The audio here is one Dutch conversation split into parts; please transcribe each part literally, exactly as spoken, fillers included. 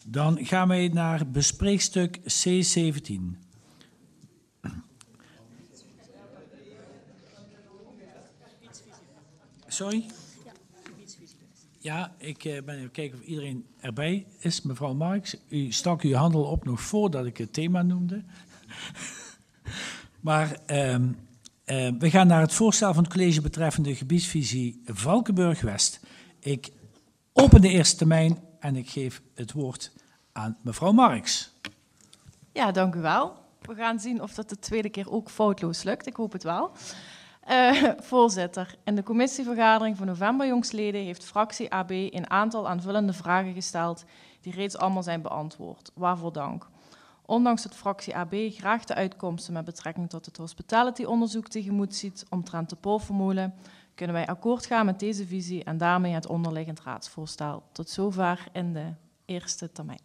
Dan gaan wij naar bespreekstuk C zeventien. Sorry? Ja, ik uh, ben even kijken of iedereen erbij is. Mevrouw Marks, u stak uw hand al op nog voordat ik het thema noemde. Maar uh, uh, we gaan naar het voorstel van het college betreffende gebiedsvisie Valkenburg-West. Ik open de eerste termijn en ik geef het woord aan mevrouw Marks. Ja, dank u wel. We gaan zien of dat de tweede keer ook foutloos lukt. Ik hoop het wel. Uh, voorzitter, in de commissievergadering van november jongstleden heeft fractie A B een aantal aanvullende vragen gesteld die reeds allemaal zijn beantwoord. Waarvoor dank. Ondanks dat fractie A B graag de uitkomsten met betrekking tot het hospitality-onderzoek tegemoet ziet omtrent de Poolformule, kunnen wij akkoord gaan met deze visie en daarmee het onderliggend raadsvoorstel. Tot zover in de eerste termijn.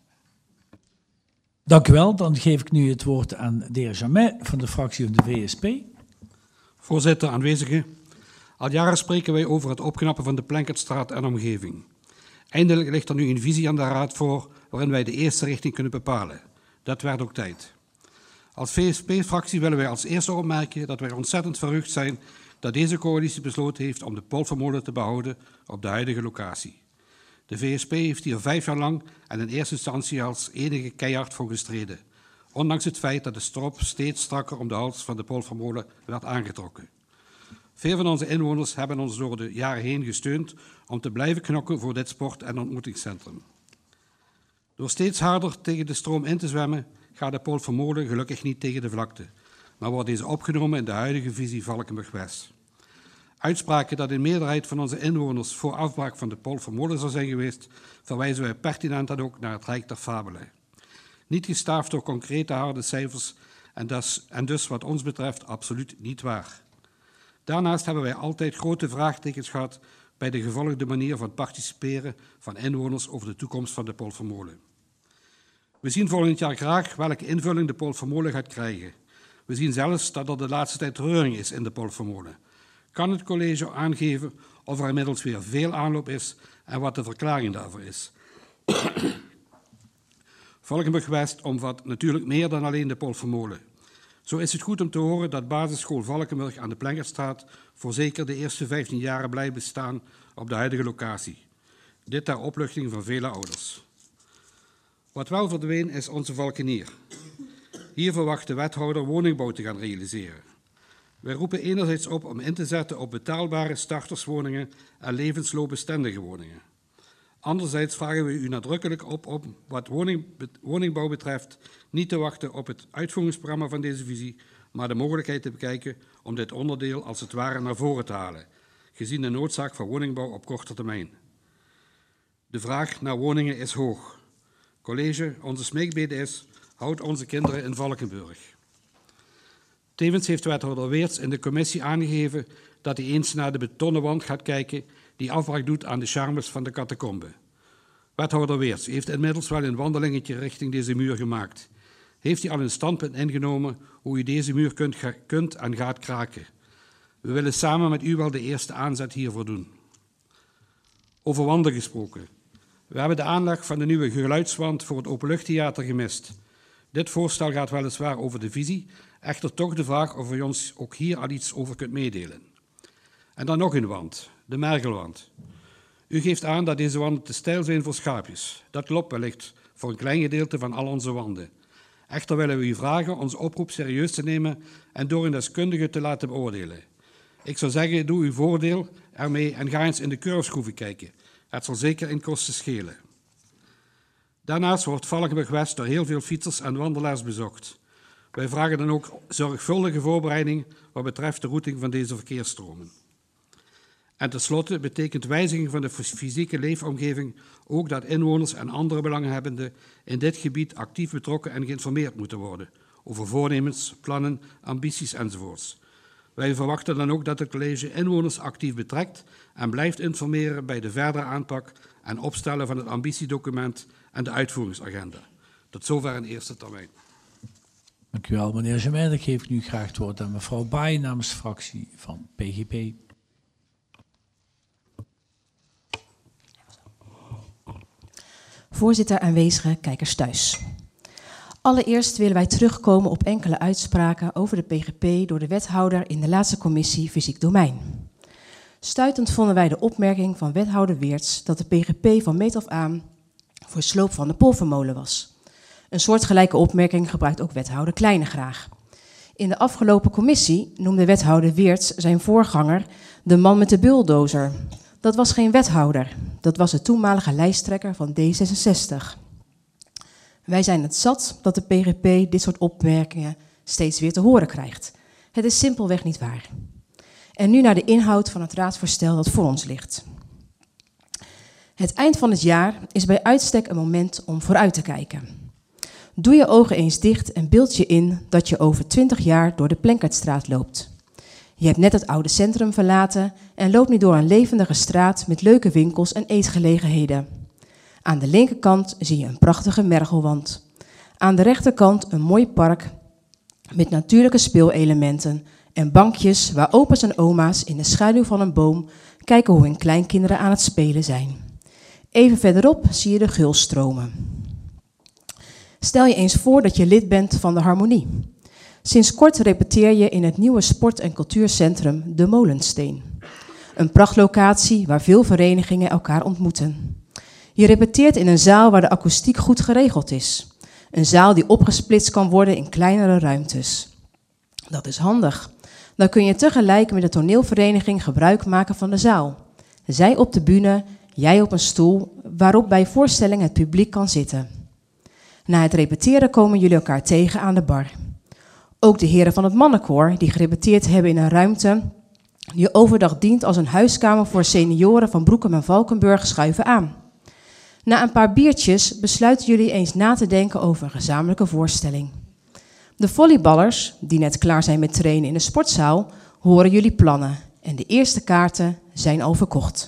Dank u wel. Dan geef ik nu het woord aan de heer Jamet van de fractie van de V S P. Voorzitter, aanwezigen. Al jaren spreken wij over het opknappen van de Plenkertstraat en omgeving. Eindelijk ligt er nu een visie aan de Raad voor waarin wij de eerste richting kunnen bepalen. Dat werd ook tijd. Als V S P-fractie willen wij als eerste opmerken dat wij ontzettend verheugd zijn dat deze coalitie besloten heeft om de Poolformolen te behouden op de huidige locatie. De V S P heeft hier vijf jaar lang en in eerste instantie als enige keihard voor gestreden, ondanks het feit dat de strop steeds strakker om de hals van de Poolformolen werd aangetrokken. Veel van onze inwoners hebben ons door de jaren heen gesteund om te blijven knokken voor dit sport- en ontmoetingscentrum. Door steeds harder tegen de stroom in te zwemmen, gaat de Poolformolen gelukkig niet tegen de vlakte, maar wordt deze opgenomen in de huidige visie Valkenburg-West. Uitspraken dat een meerderheid van onze inwoners voor afbraak van de Poolformolen zou zijn geweest, verwijzen wij pertinent dan ook naar het Rijk der Fabelen. Niet gestaafd door concrete harde cijfers en dus, en dus wat ons betreft absoluut niet waar. Daarnaast hebben wij altijd grote vraagtekens gehad bij de gevolgde manier van participeren van inwoners over de toekomst van de Poolformolen. We zien volgend jaar graag welke invulling de Poolformolen gaat krijgen. We zien zelfs dat er de laatste tijd reuring is in de Poolformolen. Kan het college aangeven of er inmiddels weer veel aanloop is en wat de verklaring daarvoor is? Valkenburg-West omvat natuurlijk meer dan alleen de Poolformolen. Zo is het goed om te horen dat basisschool Valkenburg aan de Plenkertstraat voor zeker de eerste vijftien jaren blijft bestaan op de huidige locatie. Dit ter opluchting van vele ouders. Wat wel verdween is onze Valkenier. Hier verwacht de wethouder woningbouw te gaan realiseren. Wij roepen enerzijds op om in te zetten op betaalbare starterswoningen en levensloopbestendige woningen. Anderzijds vragen we u nadrukkelijk op om wat woning, woningbouw betreft niet te wachten op het uitvoeringsprogramma van deze visie, maar de mogelijkheid te bekijken om dit onderdeel als het ware naar voren te halen, gezien de noodzaak van woningbouw op korte termijn. De vraag naar woningen is hoog. College, onze smeekbede is, houd onze kinderen in Valkenburg. Tevens heeft wethouder Weerts in de commissie aangegeven dat hij eens naar de betonnen wand gaat kijken die afbraak doet aan de charmes van de catacombe. Wethouder Weerts heeft inmiddels wel een wandelingetje richting deze muur gemaakt. Heeft hij al een standpunt ingenomen hoe u deze muur kunt, kunt en gaat kraken? We willen samen met u wel de eerste aanzet hiervoor doen. Over wanden gesproken. We hebben de aanleg van de nieuwe geluidswand voor het openluchttheater gemist. Dit voorstel gaat weliswaar over de visie, echter toch de vraag of u ons ook hier al iets over kunt meedelen. En dan nog een wand, de Mergelwand. U geeft aan dat deze wanden te steil zijn voor schaapjes. Dat klopt wellicht voor een klein gedeelte van al onze wanden. Echter willen we u vragen onze oproep serieus te nemen en door een deskundige te laten beoordelen. Ik zou zeggen, doe uw voordeel ermee en ga eens in de curveschroeven kijken. Het zal zeker in kosten schelen. Daarnaast wordt Valkenburg-West door heel veel fietsers en wandelaars bezocht. Wij vragen dan ook zorgvuldige voorbereiding wat betreft de routing van deze verkeersstromen. En tenslotte betekent wijziging van de fysieke leefomgeving ook dat inwoners en andere belanghebbenden in dit gebied actief betrokken en geïnformeerd moeten worden over voornemens, plannen, ambities enzovoorts. Wij verwachten dan ook dat het college inwoners actief betrekt en blijft informeren bij de verdere aanpak en opstellen van het ambitiedocument en de uitvoeringsagenda. Tot zover in eerste termijn. Dank u wel, meneer Jamet. Dan geef ik nu graag het woord aan mevrouw Baai namens de fractie van P G P. voorzitter, aanwezigen, kijkers thuis. Allereerst willen wij terugkomen op enkele uitspraken over de P G P door de wethouder in de laatste commissie Fysiek Domein. Stuitend vonden wij de opmerking van wethouder Weerts dat de P G P van meet af aan voor sloop van de Polvermolen was. Een soortgelijke opmerking gebruikt ook wethouder Kleine graag. In de afgelopen commissie noemde wethouder Weerts zijn voorganger de man met de bulldozer. Dat was geen wethouder, dat was de toenmalige lijsttrekker van D zesenzestig. Wij zijn het zat dat de P G P dit soort opmerkingen steeds weer te horen krijgt. Het is simpelweg niet waar. En nu naar de inhoud van het raadsvoorstel dat voor ons ligt. Het eind van het jaar is bij uitstek een moment om vooruit te kijken. Doe je ogen eens dicht en beeld je in dat je over twintig jaar door de Plenkertstraat loopt. Je hebt net het oude centrum verlaten en loopt nu door een levendige straat met leuke winkels en eetgelegenheden. Aan de linkerkant zie je een prachtige mergelwand. Aan de rechterkant een mooi park met natuurlijke speelelementen en bankjes waar opa's en oma's in de schaduw van een boom kijken hoe hun kleinkinderen aan het spelen zijn. Even verderop zie je de Geul stromen. Stel je eens voor dat je lid bent van de Harmonie. Sinds kort repeteer je in het nieuwe sport- en cultuurcentrum De Molensteen. Een prachtlocatie waar veel verenigingen elkaar ontmoeten. Je repeteert in een zaal waar de akoestiek goed geregeld is. Een zaal die opgesplitst kan worden in kleinere ruimtes. Dat is handig. Dan kun je tegelijk met de toneelvereniging gebruik maken van de zaal. Zij op de bühne, jij op een stoel, waarop bij voorstelling het publiek kan zitten. Na het repeteren komen jullie elkaar tegen aan de bar. Ook de heren van het mannenkoor, die gerepeteerd hebben in een ruimte die overdag dient als een huiskamer voor senioren van Broekem en Valkenburg, schuiven aan. Na een paar biertjes besluiten jullie eens na te denken over een gezamenlijke voorstelling. De volleyballers, die net klaar zijn met trainen in de sportzaal, horen jullie plannen en de eerste kaarten zijn al verkocht.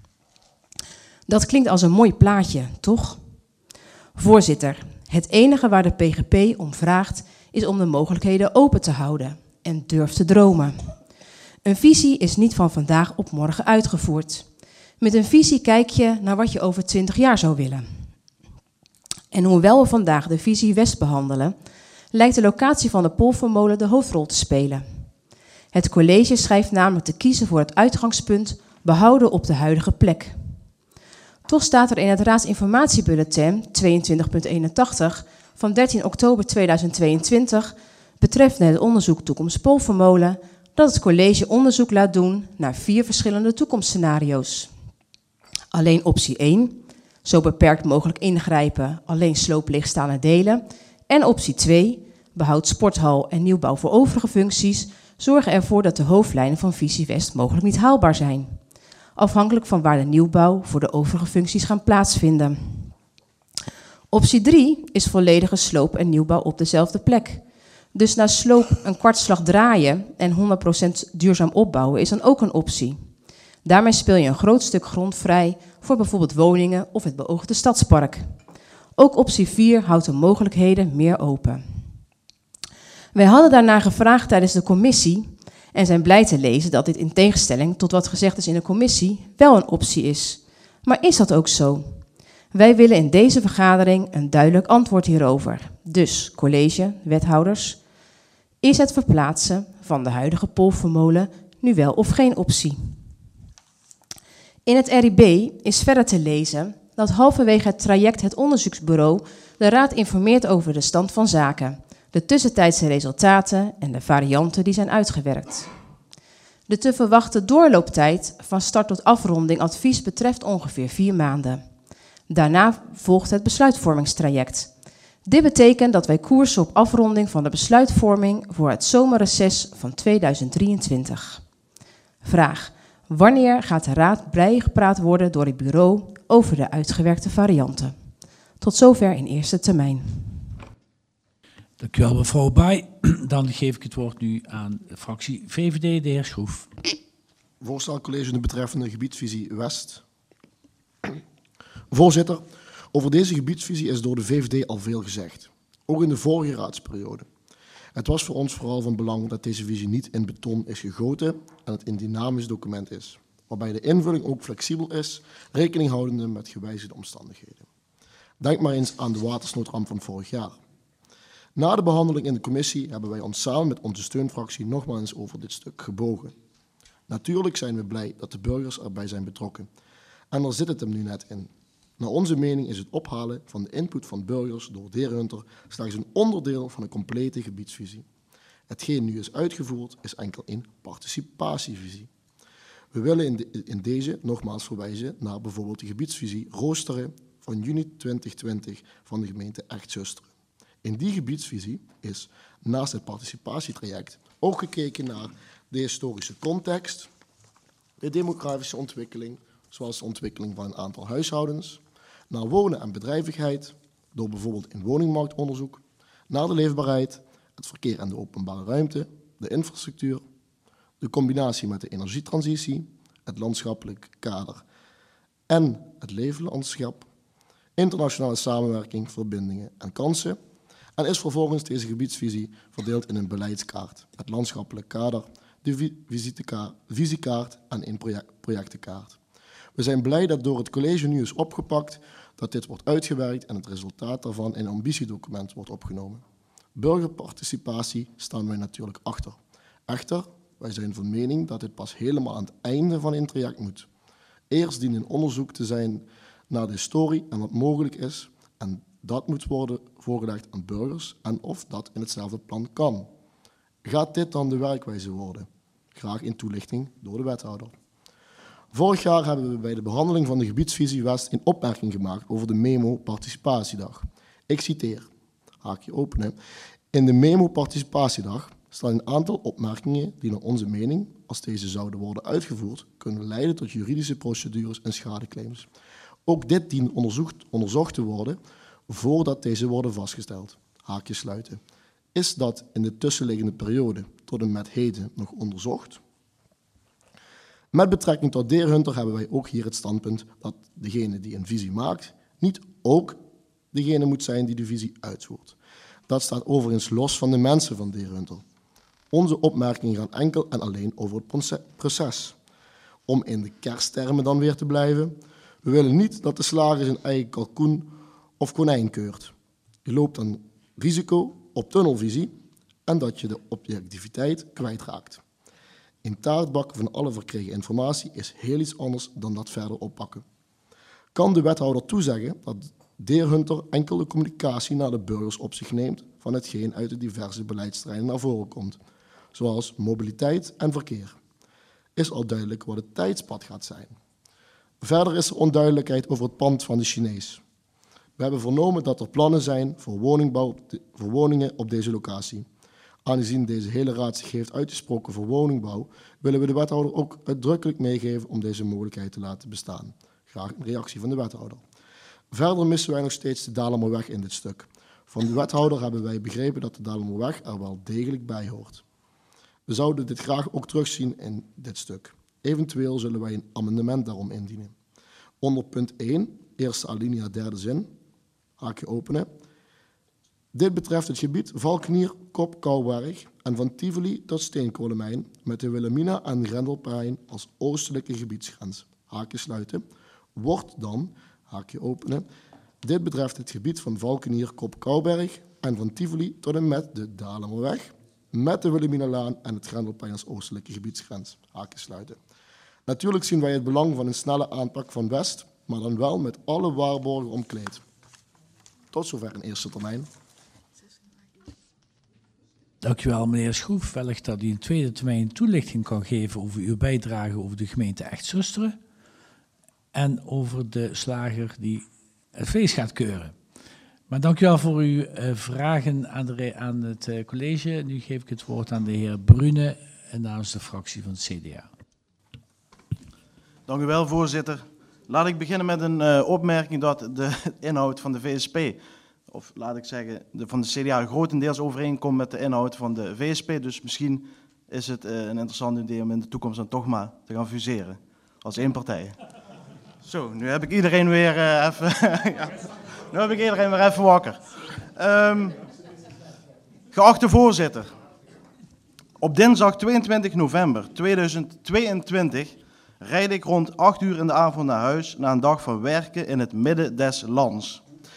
Dat klinkt als een mooi plaatje, toch? Voorzitter, het enige waar de P G P om vraagt is om de mogelijkheden open te houden en durf te dromen. Een visie is niet van vandaag op morgen uitgevoerd. Met een visie kijk je naar wat je over twintig jaar zou willen. En hoewel we vandaag de visie West behandelen, lijkt de locatie van de Polvermolen de hoofdrol te spelen. Het college schrijft namelijk te kiezen voor het uitgangspunt behouden op de huidige plek. Toch staat er in het Raadsinformatiebulletin tweeëntwintig punt eenentachtig van dertien oktober tweeduizend tweeëntwintig betreffende het onderzoek Toekomst Polvermolen dat het college onderzoek laat doen naar vier verschillende toekomstscenario's. Alleen optie één, zo beperkt mogelijk ingrijpen, alleen sloop leegstaande delen. En optie twee, behoud sporthal en nieuwbouw voor overige functies, zorgen ervoor dat de hoofdlijnen van Visie West mogelijk niet haalbaar zijn. Afhankelijk van waar de nieuwbouw voor de overige functies gaan plaatsvinden. Optie drie is volledige sloop en nieuwbouw op dezelfde plek. Dus na sloop een kwartslag draaien en honderd procent duurzaam opbouwen is dan ook een optie. Daarmee speel je een groot stuk grond vrij voor bijvoorbeeld woningen of het beoogde stadspark. Ook optie vier houdt de mogelijkheden meer open. Wij hadden daarnaar gevraagd tijdens de commissie en zijn blij te lezen dat dit in tegenstelling tot wat gezegd is in de commissie wel een optie is. Maar is dat ook zo? Wij willen in deze vergadering een duidelijk antwoord hierover. Dus, college, wethouders, is het verplaatsen van de huidige Polvermolen nu wel of geen optie? In het R I B is verder te lezen dat halverwege het traject het onderzoeksbureau de raad informeert over de stand van zaken, de tussentijdse resultaten en de varianten die zijn uitgewerkt. De te verwachten doorlooptijd van start tot afronding advies betreft ongeveer vier maanden. Daarna volgt het besluitvormingstraject. Dit betekent dat wij koersen op afronding van de besluitvorming voor het zomerreces van tweeduizend drieëntwintig. Vraag: wanneer gaat de raad bijgepraat worden door het bureau over de uitgewerkte varianten? Tot zover in eerste termijn. Dank u wel, mevrouw Baai. Dan geef ik het woord nu aan de fractie V V D, de heer Schroef. Voorstel college de betreffende gebiedsvisie West. Voorzitter, over deze gebiedsvisie is door de V V D al veel gezegd. Ook in de vorige raadsperiode. Het was voor ons vooral van belang dat deze visie niet in beton is gegoten en het een dynamisch document is, waarbij de invulling ook flexibel is, rekening houdende met gewijzigde omstandigheden. Denk maar eens aan de watersnoodramp van vorig jaar. Na de behandeling in de commissie hebben wij ons samen met onze steunfractie nogmaals over dit stuk gebogen. Natuurlijk zijn we blij dat de burgers erbij zijn betrokken. En daar zit het hem nu net in. Naar onze mening is het ophalen van de input van burgers door de heer Hunter slechts een onderdeel van een complete gebiedsvisie. Hetgeen nu is uitgevoerd is enkel een participatievisie. We willen in, de, in deze nogmaals verwijzen naar bijvoorbeeld de gebiedsvisie Roosteren van juni twintig twintig van de gemeente Echt-Zusteren. In die gebiedsvisie is naast het participatietraject ook gekeken naar de historische context, de demografische ontwikkeling, zoals de ontwikkeling van een aantal huishoudens, naar wonen en bedrijvigheid, door bijvoorbeeld een woningmarktonderzoek, naar de leefbaarheid, het verkeer en de openbare ruimte, de infrastructuur, de combinatie met de energietransitie, het landschappelijk kader en het leeflandschap, internationale samenwerking, verbindingen en kansen, en is vervolgens deze gebiedsvisie verdeeld in een beleidskaart, het landschappelijk kader, de visitekaart, visiekaart en een project, projectenkaart. We zijn blij dat door het college nu is opgepakt, dat dit wordt uitgewerkt en het resultaat daarvan in een ambitiedocument wordt opgenomen. Burgerparticipatie staan wij natuurlijk achter. Echter, wij zijn van mening dat dit pas helemaal aan het einde van een traject moet. Eerst dient een onderzoek te zijn naar de historie en wat mogelijk is, en dat moet worden voorgelegd aan burgers en of dat in hetzelfde plan kan. Gaat dit dan de werkwijze worden? Graag in toelichting door de wethouder. Vorig jaar hebben we bij de behandeling van de gebiedsvisie West een opmerking gemaakt over de Memo Participatiedag. Ik citeer, haakje openen. In de Memo Participatiedag staan een aantal opmerkingen die naar onze mening, als deze zouden worden uitgevoerd, kunnen leiden tot juridische procedures en schadeclaims. Ook dit dient onderzocht, onderzocht te worden voordat deze worden vastgesteld. Haakje sluiten. Is dat in de tussenliggende periode tot en met heden nog onderzocht? Met betrekking tot de heer Hunter hebben wij ook hier het standpunt dat degene die een visie maakt, niet ook degene moet zijn die de visie uitvoert. Dat staat overigens los van de mensen van de heer Hunter. Onze opmerkingen gaan enkel en alleen over het proces. Om in de kersttermen dan weer te blijven, we willen niet dat de slager zijn eigen kalkoen of konijn keurt. Je loopt dan risico op tunnelvisie en dat je de objectiviteit kwijtraakt. In taart bakken van alle verkregen informatie is heel iets anders dan dat verder oppakken. Kan de wethouder toezeggen dat de heer Hunter enkel de communicatie naar de burgers op zich neemt van hetgeen uit de diverse beleidsterreinen naar voren komt, zoals mobiliteit en verkeer? Is al duidelijk wat het tijdspad gaat zijn. Verder is er onduidelijkheid over het pand van de Chinees. We hebben vernomen dat er plannen zijn voor woningbouw op de, voor woningen op deze locatie. Aangezien deze hele raad zich heeft uitgesproken voor woningbouw, willen we de wethouder ook uitdrukkelijk meegeven om deze mogelijkheid te laten bestaan. Graag een reactie van de wethouder. Verder missen wij nog steeds de Dalemerweg in dit stuk. Van de wethouder hebben wij begrepen dat de Dalemerweg er wel degelijk bij hoort. We zouden dit graag ook terugzien in dit stuk. Eventueel zullen wij een amendement daarom indienen. Onder punt één, eerste alinea, derde zin, haakje openen. Dit betreft het gebied Valkenier, Kop, Kouwberg en van Tivoli tot Steenkolenmijn met de Wilhelmina en Grendelplein als oostelijke gebiedsgrens. Haakje sluiten. Wordt dan, haakje openen, dit betreft het gebied van Valkenier, Kop, Kouwberg en van Tivoli tot en met de Dalemerweg met de Wilhelminalaan en het Grendelplein als oostelijke gebiedsgrens. Haakje sluiten. Natuurlijk zien wij het belang van een snelle aanpak van West, maar dan wel met alle waarborgen omkleed. Tot zover in eerste termijn. Dank u wel, meneer Schroef. Wellicht dat u in tweede termijn toelichting kan geven over uw bijdrage over de gemeente Echt-Zusteren en over de slager die het vlees gaat keuren. Maar dank u wel voor uw uh, vragen aan, de, aan het uh, college. Nu geef ik het woord aan de heer Brune namens de fractie van het C D A. Dank u wel, voorzitter. Laat ik beginnen met een uh, opmerking dat de inhoud van de V S P, of laat ik zeggen de, van de C D A, grotendeels overeenkomt met de inhoud van de V S P. Dus misschien is het uh, een interessant idee om in de toekomst dan toch maar te gaan fuseren als één partij. Zo, nu heb ik iedereen weer uh, even... ja, nu heb ik iedereen weer even wakker. Um, geachte voorzitter, op dinsdag tweeëntwintig november tweeduizend tweeëntwintig rijd ik rond acht uur in de avond naar huis na een dag van werken in het midden des lands.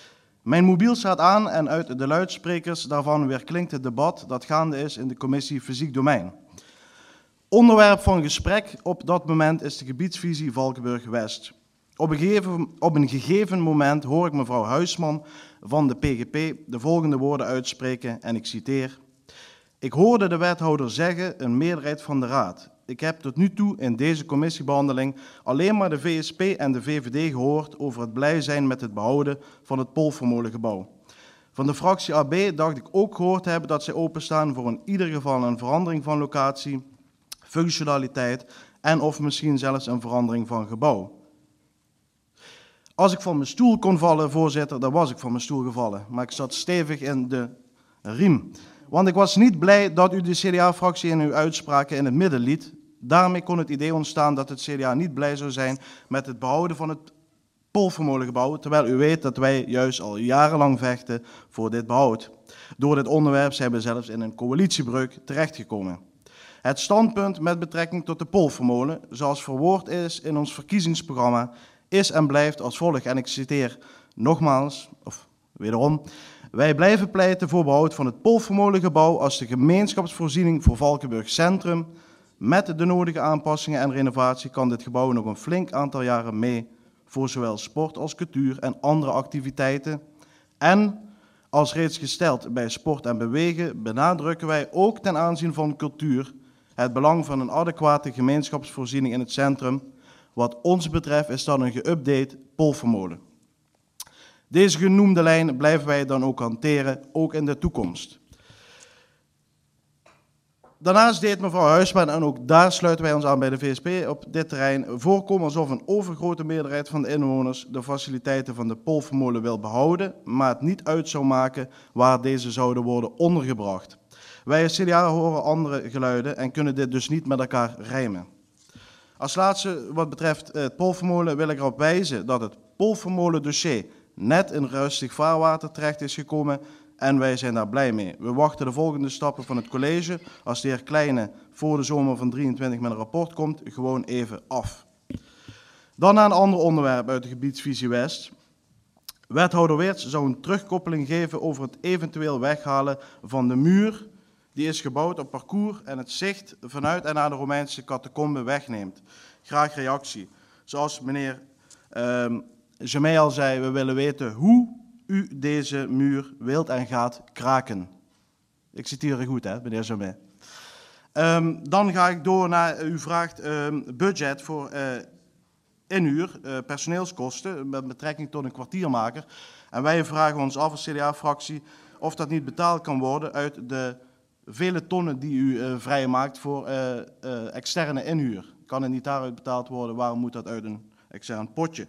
Mijn mobiel staat aan en uit de luidsprekers daarvan weerklinkt het debat dat gaande is in de commissie Fysiek Domein. Onderwerp van gesprek op dat moment is de gebiedsvisie Valkenburg-West. Op een, gegeven, op een gegeven moment hoor ik mevrouw Huisman van de P G P de volgende woorden uitspreken en ik citeer: ik hoorde de wethouder zeggen een meerderheid van de raad. Ik heb tot nu toe in deze commissiebehandeling alleen maar de V S P en de V V D gehoord over het blij zijn met het behouden van het Polformolengebouw. Van de fractie A B dacht ik ook gehoord te hebben dat zij openstaan voor in ieder geval een verandering van locatie, functionaliteit en of misschien zelfs een verandering van gebouw. Als ik van mijn stoel kon vallen, voorzitter, dan was ik van mijn stoel gevallen. Maar ik zat stevig in de riem. Want ik was niet blij dat u de C D A-fractie in uw uitspraken in het midden liet. Daarmee kon het idee ontstaan dat het C D A niet blij zou zijn met het behouden van het Polformolengebouw, terwijl u weet dat wij juist al jarenlang vechten voor dit behoud. Door dit onderwerp zijn we zelfs in een coalitiebreuk terechtgekomen. Het standpunt met betrekking tot de Polformolen, zoals verwoord is in ons verkiezingsprogramma, is en blijft als volgt, en ik citeer nogmaals, of wederom: wij blijven pleiten voor behoud van het Polformolengebouw als de gemeenschapsvoorziening voor Valkenburg Centrum. Met de nodige aanpassingen en renovatie kan dit gebouw nog een flink aantal jaren mee voor zowel sport als cultuur en andere activiteiten. En, als reeds gesteld bij sport en bewegen, benadrukken wij ook ten aanzien van cultuur het belang van een adequate gemeenschapsvoorziening in het centrum. Wat ons betreft is dat een geüpdate Polformolen. Deze genoemde lijn blijven wij dan ook hanteren, ook in de toekomst. Daarnaast deed mevrouw Huisman, en ook daar sluiten wij ons aan bij de V S P op dit terrein, voorkomen alsof een overgrote meerderheid van de inwoners de faciliteiten van de Polformolen wil behouden, maar het niet uit zou maken waar deze zouden worden ondergebracht. Wij als C D A horen andere geluiden en kunnen dit dus niet met elkaar rijmen. Als laatste wat betreft het Polformolen wil ik erop wijzen dat het Polformolen dossier net in rustig vaarwater terecht is gekomen en wij zijn daar blij mee. We wachten de volgende stappen van het college, als de heer Kleine voor de zomer van drieëntwintig met een rapport komt, gewoon even af. Dan naar een ander onderwerp uit de gebiedsvisie West. Wethouder Weerts zou een terugkoppeling geven over het eventueel weghalen van de muur die is gebouwd op parcours en het zicht vanuit en naar de Romeinse catacombe wegneemt. Graag reactie. Zoals meneer uh, Jamei al zei, we willen weten hoe u deze muur wilt en gaat kraken. Ik citeer u goed, hè, meneer Jamei. Um, dan ga ik door naar, u vraagt um, budget voor uh, inhuur, uh, personeelskosten, met betrekking tot een kwartiermaker. En wij vragen ons af als C D A-fractie of dat niet betaald kan worden uit de vele tonnen die u uh, vrijmaakt voor uh, uh, externe inhuur. Kan het niet daaruit betaald worden, waarom moet dat uit een extern potje?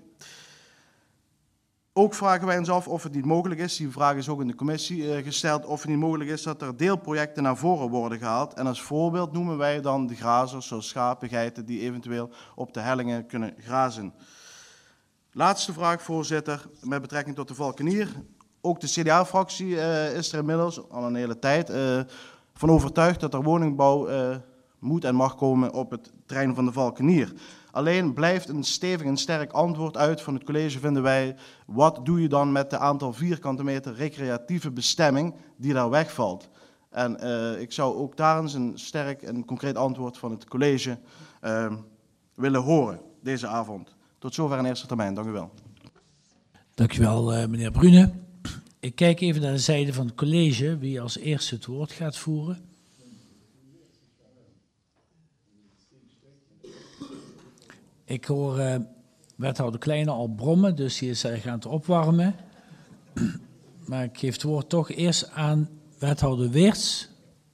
Ook vragen wij ons af of het niet mogelijk is, die vraag is ook in de commissie uh, gesteld, of het niet mogelijk is dat er deelprojecten naar voren worden gehaald. En als voorbeeld noemen wij dan de grazers, zoals schapen, geiten, die eventueel op de hellingen kunnen grazen. Laatste vraag, voorzitter, met betrekking tot de Valkenier. Ook de C D A-fractie uh, is er inmiddels al een hele tijd uh, van overtuigd dat er woningbouw uh, moet en mag komen op het terrein van de Valkenier. Alleen blijft een stevig en sterk antwoord uit van het college, vinden wij. Wat doe je dan met de aantal vierkante meter recreatieve bestemming die daar wegvalt? En uh, ik zou ook daar eens een sterk en concreet antwoord van het college uh, willen horen deze avond. Tot zover in eerste termijn. Dank u wel. Dank u wel, uh, meneer Brune. Ik kijk even naar de zijde van het college, wie als eerste het woord gaat voeren. Ik hoor uh, wethouder Kleine al brommen, dus die is uh, gaan het opwarmen. Maar ik geef het woord toch eerst aan wethouder Weerts.